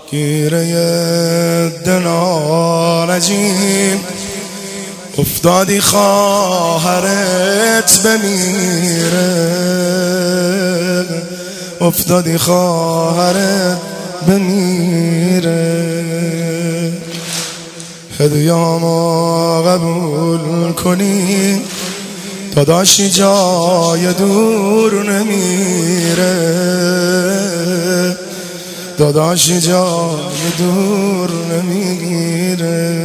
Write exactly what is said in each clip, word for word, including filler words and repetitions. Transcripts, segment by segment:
گیره دنا نجیم افتادی خواهرت بمیره، افتادی خواهرت بمیره. هدیه‌مو قبول کنی داداشی جای دور نمیره، داداشی جای دور نمیره.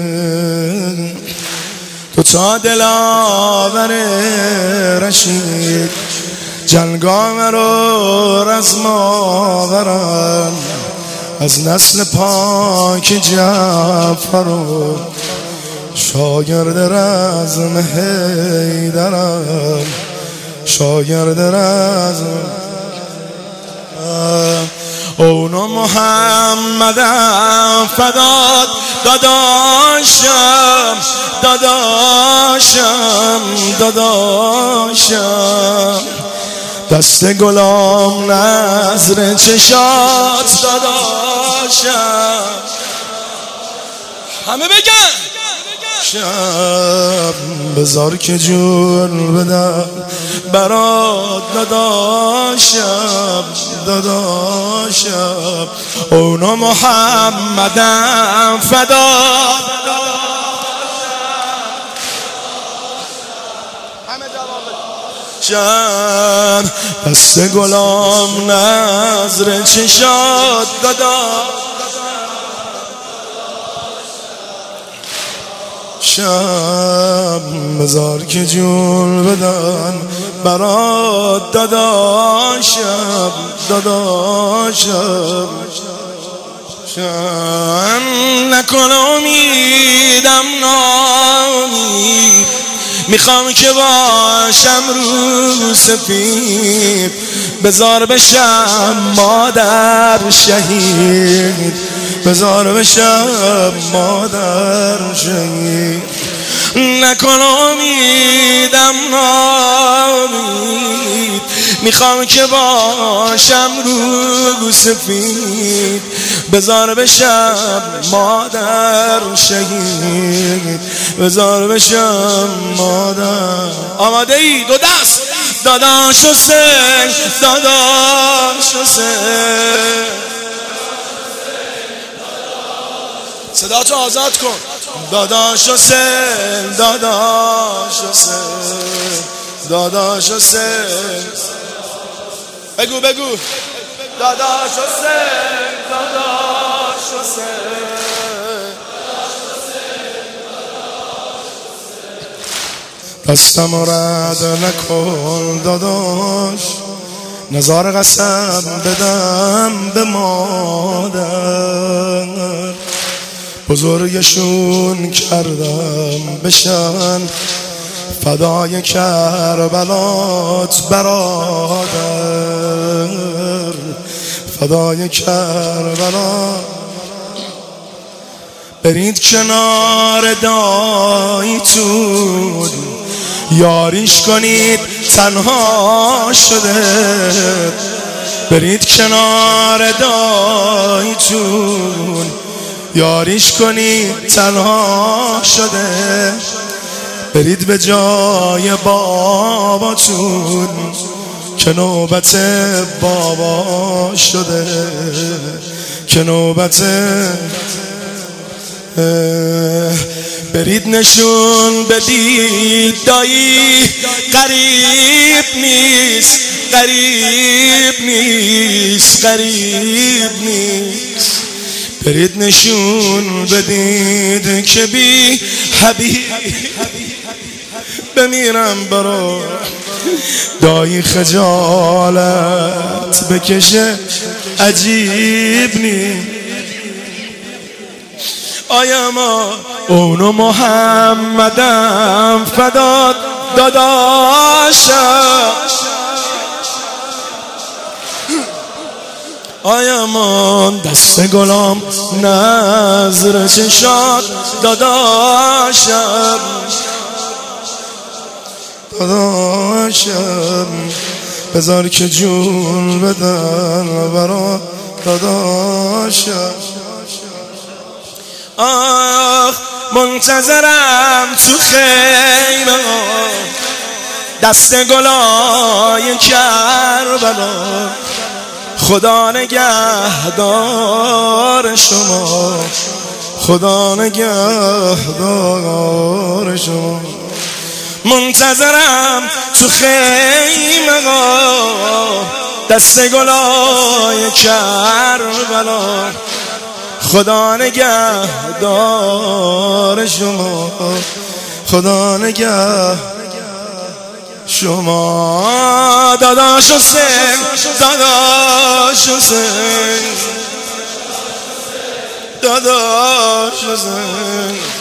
تو تا دلاور رشید جنگام رو رزم آورم، از نسل پاک جعفر و شاگرد رزم حیدرم، شاگرد رزم. اونو محمدم فدات داداشم، داداشم، داداشم. دست گلام نظر چشات داداشم. همه بگن شب بذار که جون بدم برات داداشم، داداشم. اونو محمدم فدات شم. دست گلام نظر چشات داداشم. شم بذار که جون بدن برات داداشم، داداشم. شم نکن امیدم نامید، میخوام که باشم رو سفید، بذار بشم مادر شهید، بذار بشم مادر شهید. نکن امیدم نامید، میخوام که باشم رو سفید، بذار بشم مادر شهید، بذار بشم مادر. آماده ای؟ دو دست داداش حسین، داداش حسین. صدا تو آزاد کن. داداش حسین، داداش حسین، داداش حسین. بگو بگو. داداش حسین، داداش حسین. دستم رد نکن داداش، نزار قسم بدم به مادر، بزرگشون کردم بشن فدای کربلات برادر، فدای کربلات. برید کنار داییتون یاریش کنید تنها شده، برید کنار داییتون یاریش کنید تنها شده، برید به جای باباتون که نوبت بابا شده، که نوبت. برید نشون بدید دایی قریب نیست، قریب نیست، قریب نیست. برید نشون بدید که بی حبیب بمیرم برا دایی خجالت بکشه عجیب نیست. آیا ما اونو محمدم فدات داداشم، آیا من دست گلام نظر چشات داداشم، داداشم. بذار که جون بدن برا داداشم. آخ منتظرم تو خیمه دست گلای کربلا. خدا نگهدار شما، خدا نگهدار شما. منتظرم تو خیمه دست گلای کربلا. خدا نگهدار شما، خدا نگه شما. داداش حسین، داداش حسین، داداش حسین.